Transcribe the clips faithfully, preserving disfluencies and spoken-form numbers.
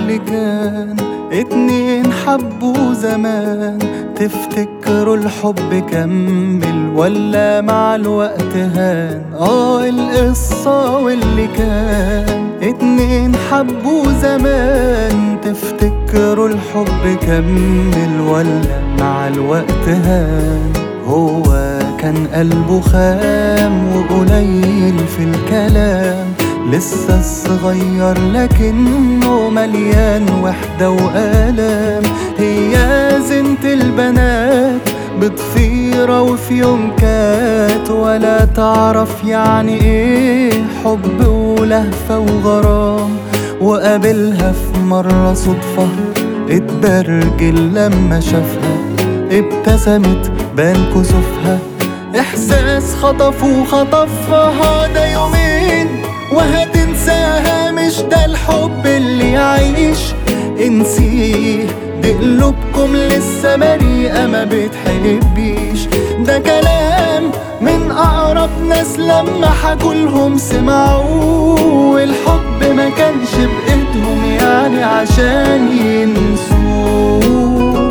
واللي كان، اتنين حبوا زمان، تفتكروا الحب كمل ولا مع الوقت هان؟ اه القصة واللي كان، اتنين حبوا زمان، تفتكروا الحب كمل ولا مع الوقت هان؟ هو كان قلبه خام وقليل في الكلام، لسه صغير لكنه مليان وحدة وآلام. هي زينة البنات بضفيرة وفي يوم كات، ولا تعرف يعني ايه حب ولهفة وغرام. وقابلها في مرة صدفة اتبرجل لما شافها، ابتسمت بان كسوفها، احساس خطف وخطفها. ده يومين وهتنساها، مش ده الحب اللي يعيش، انسيه دي قلوبكم لسه بريئة ما بتحبيش. ده كلام من أقرب ناس لما حكولهم سمعوه، الحب ما كانش بإيدهم يعني عشان ينسوه.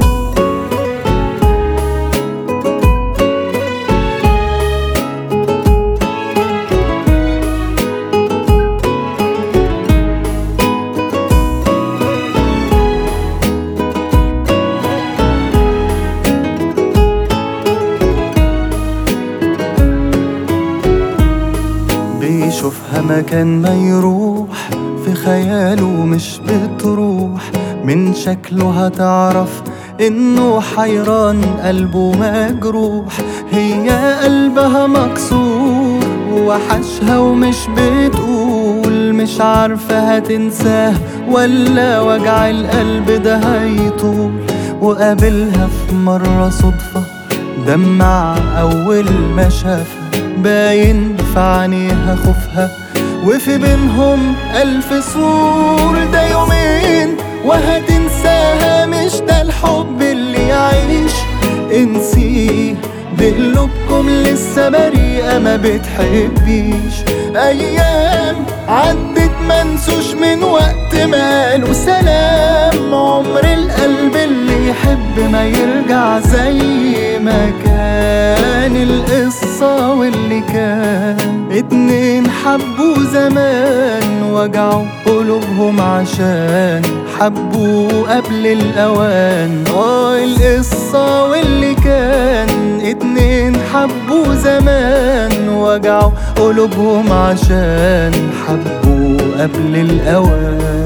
بيشوفها مكان ما يروح، في خياله مش بتروح، من شكله هتعرف انه حيران قلبه مجروح. هي قلبها مكسور وحشها ومش بتقول، مش عارفة هتنساه ولا وجع القلب ده هيطول. وقابلها في مرة صدفة دمع أول ما شافها، باين في عينيها خوفها وفي بينهم ألف سور. ده يومين وهتنساها، مش ده الحب اللي يعيش، انسيه دي قلوبكم لسه بريئة ما بتحبيش. أيام عدت منسوش من وقت ما قالوا سلام، عمر القلب اللي يحب ما يرجع زي ما كان. القصة واللي كان، اتنين حبوا زمان، وجعوا قلوبهم عشان حبوا قبل الأوان. اه القصة واللي كان، اتنين حبوا زمان، وجعوا قلوبهم عشان حبوا قبل الأوان.